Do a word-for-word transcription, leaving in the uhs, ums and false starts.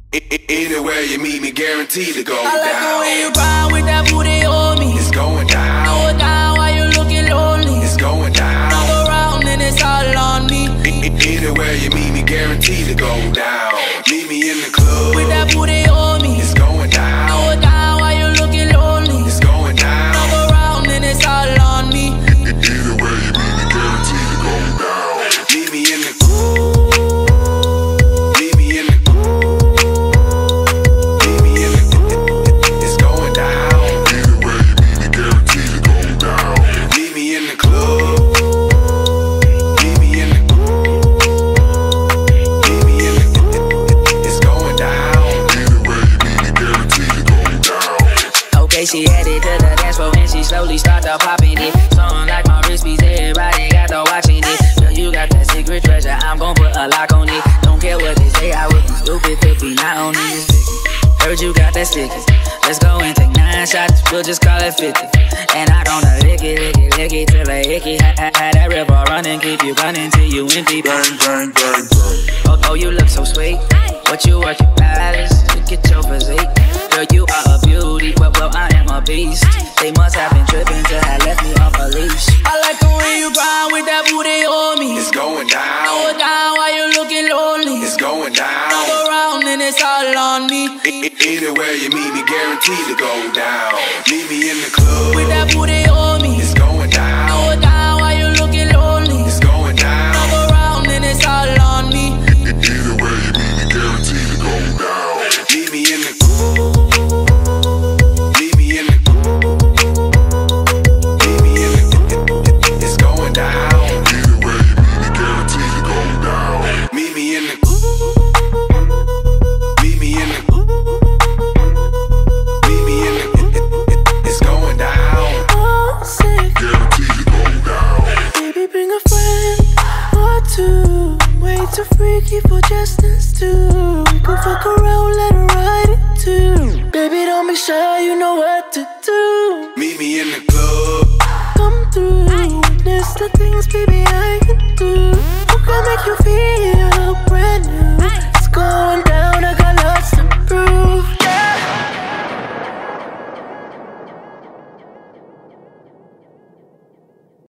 Anywhere you meet me, guaranteed to go down. I like the way you grind with that booty on me. It's going down. Throw it down while you looking lonely. It's going down. Knock around and it's all on me. Anywhere you meet me, guaranteed to go down. Meet me in the club with that booty on me. It's going down. Throw it down while you looking lonely. It's going down. Knock around and it's all on me. Anywhere you meet me, guaranteed to go down. Meet me in the club. She headed to the dance floor and she slowly started popping it. Something like my wrist piece, everybody got to watching it. Girl, you got that secret treasure, I'm gon' put a lock on it. Don't care what they say, I would be stupid to be not on this. Heard you got that sticky. Let's go and take nine shots, we'll just call it fifty. And I gonna lick it, lick it, lick it till I hick it. Had that river running, keep you running till you empty. Bang, bang, bang, bang. Oh, oh, you look so sweet. What you working palace? Look at your physique. Girl, you are a beauty, well, well, I am a beast. They must have been tripping till I left me off a leash. I like the way you grind with that booty on me. It's going down. Throw it down while you looking lonely. It's going down. Knock around and it's all on me. Anywhere you meet me, guaranteed to go down. Meet me in the club with that booty on me. It's going down. Throw it down while you looking lonely. It's going down. Knock around and it's all on me. Anywhere you meet me, guaranteed to go down. Meet me in the club. Too freaky for just us two. We can fuck around, let her ride it too. Baby, don't be shy, you know what to do. Meet me in the club. Come through, witness the things, baby.